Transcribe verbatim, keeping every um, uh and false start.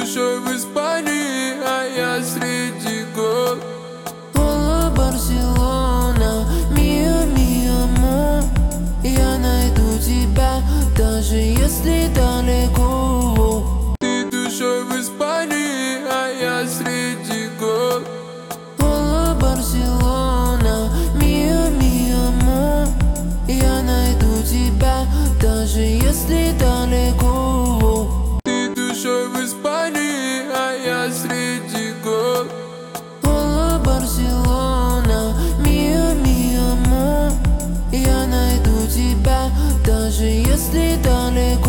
душой в Испании, а я среди гор. Ола, Барселона, миа, миа, мо. Я найду тебя, даже если далеко. Ты душой в Испании, а я среди гор. Ола, Барселона, миа, миа, мо. Я найду тебя, даже если далеко. Ты душой в Испании, а я среди гор. Ола, Барселона, миа, миа, мо. Я найду тебя, даже если далеко.